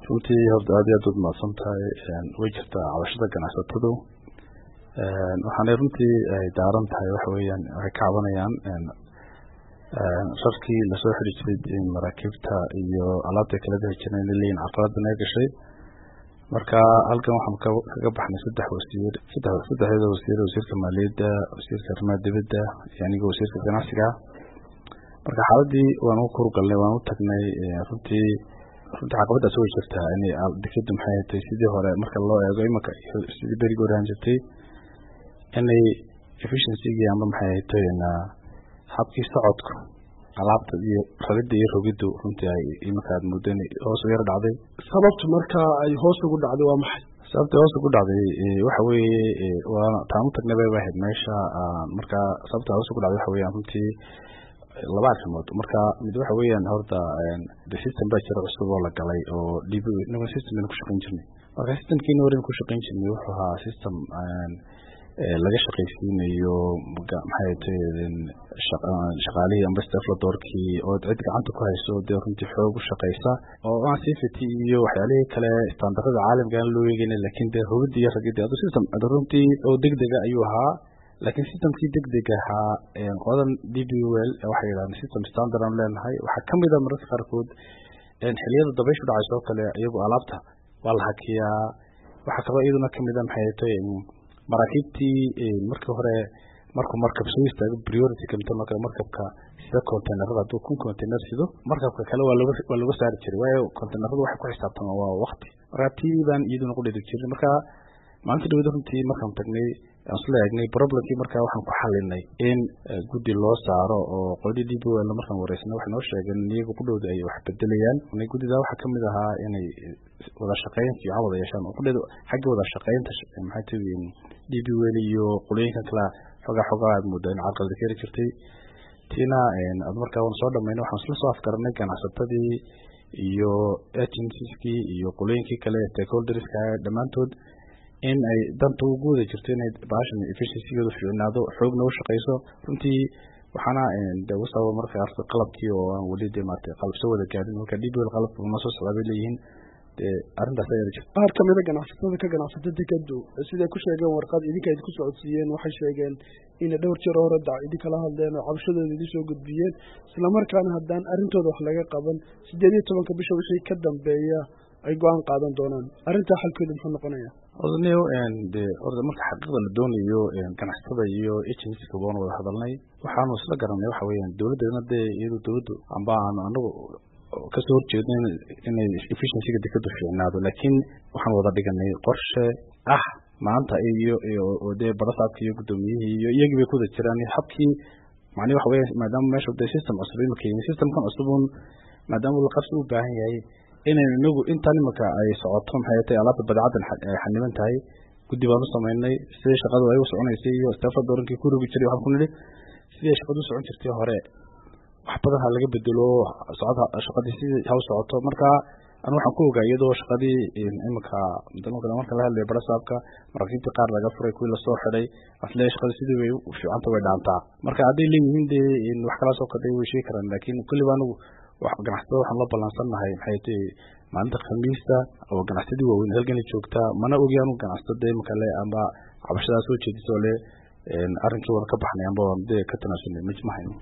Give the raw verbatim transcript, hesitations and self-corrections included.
runtii horta aad iyo aad uad mahadsan tahay way jirtaa cabashada ganacsatadu waxaanay runtii ay daaran tahay waxa weeyaan waxay ka cabanayaan rarkii lasoo xiri jiray maraakiibta iyo alaabta kala bixi jireen inay leeyihin caqabada naga gashay marka halkan waxaan kaga baxnay saddex wasiir saddex saddexdeeda wasiir wasiirka maaliyadda wasiirka arrimaha dibadda iyo aniga wasiirka ganacsiga marka xaaladii waan u kurgalnay waan u tagnay runtii runtii caqabadaas way jirtaa inay dekadu maxay tahay sidii hore marka loo eego imanka sidii berigi hore aan jirtay inay efficiency-gii ama maxay tahay habkii socodku alaabta iyo ragida iyo rogiddu runtii ay imanka aad muddo hoos u yar dhacday. sababtu marka ay hoos ugu dhacday waa maxay? sababta hoos ugu dhacday waxa weeye waa taan u tagnay bay ahayd meesha marka sababta hoos ugu dhacday waxa weeyaan runtii laba arrimood marka mid waxa weeyaan horta the system baa jira cusub oo la galay oo dib u system ku shaqeyn jirnay marka systemkii hore ku shaqeyn jirnay wuxuu ahaa system laga shaqaysiinayo maxay tahay shaqaalihii amba staff doorkii oo cid gacanta ku hayso dee runtii xoog u shaqeysa oo aan safety iyo waxyaalihii kale standardada caalamka aan loo eegayna laakiin dee hubidii iyo ragidii adu system runtii oo degdega ayuu ahaa laakiin systemkii degdega ahaa qodan D B Well waxay yidhahdeen system standard aan leenahay waxaa ka mid a mararka qaarkood xilliyada dabayshu dhacayso oo kale iyagu alaabta waa la hakiyaa waxaa kaloo iyaduna ka mid a maxay tahay maraakiibtii markii hore markuu markab soo istaago priority kamita marka markabka sida containerada hadduu kun container sido markabka kale waa looga waa looga saari jiray waayo containeradu waxay ku xisaabtamaan waa waqti marka tii baan iyaduna ku dhigi jiray marka maalinta dhawada runtii markaan tagnay aan isla eegnay problemkii markaa waxaan ku xalinay in guddi loo saaro oo qodi D B Well markaan wareysnay waxay noo sheegeen iyagu ku dhowda ay wax bedelayaan guddidaa waxaa kamid ahaa inay wada shaqeyn fiican wada yeeshaan oo kudheedu xagga wada shaqeynta maxay tahay D B Well iyo qolooyinka kale xogaa xogaa aad muddo in caqabada keeni jirtay tiina aad markaa waan soo dhamaynay waxaan isla soo afkaranay ganacsatadii iyo agencies-kii iyo qolooyinkii kale stakeholderska dhammaantood in ay danta ugu wada jirto inay baashan efficiency-geedu fiicnaado xoogna u shaqeyso runtii waxaana de wasaba marka arko qalabkii oo aan weli dee maartay qalab soo wada gaadhin marka D B Well qalabka ma soo socdaa bay leeyihiin dee arrintaas ayaa jirta. qaar ka mid a ganacsatada ka ganacsata dekadu siday ku sheegeen warqad idinka idinku socodsiiyeen waxay sheegeen inay dhowr jeer hore dac idinkala hadleen oo cabashadooda idin soo gudbiyeen islamarkaana haddaan arrintooda wax laga qaban sideed iyo tobanka bisha wixii ka dambeeya ay go-aan qaadan doonaan arrintaa xalkeedu muxuu noqonayaa? odaniyo de orda marka xaqiiqda la doonayo ganacsatada iyo agency-ka waan wada hadalnay waxaanu isla garanay waxa weeyaan dowladdeedna dee iyadu dowladdu amba aanu anagu kasoo horjeedno inay efficiency-ga dekadu fiicnaado laakiin waxaan wada dhiganay qorshe ah maanta iyo oo dee barasaabka iyo guddoomiyihii iyo iyagii bay ku wada jiraan habkii macnihi waxa weeya maadaama meesha dee system cusub imaka yimi systemkan cusubun maadaama la qabsi u baahan yahay inaynu inagu intaan imanka ay socoto maxay tahay alaabta badeecaddan ay xaniban tahay guddi baan u samaynay sidii shaqadu ay u soconaysay iyo staafada doorankii ku rogi jiray waxaan ku nidhi sidii shaqadu u socon jirtay hore wax badan ha laga bedelo socod shaqadii sidii ha u socoto marka anu waxaan ku ogaa iyadoo shaqadii imanka marka la hadlayo barasaabka maraakiibtii qaar laga furay kuwii lasoo xidhay asle shaqada sidii way u fiicanta way dhaantaa marka hadday leeyihiin dee wax kalaasoo kadhay way sheegi karaan laakiin kulliba anigu ganacsatada waxaan la ballansannahay maxay tahay maalinta khamiista oo ganacsadii waaweyn halkani joogtaa mana ogi anu ganacsatada imika le amba cabashadaa soo jeediso le arrinkii waan ka baxnay amba waan dee ka tanaasulnay ma hayno.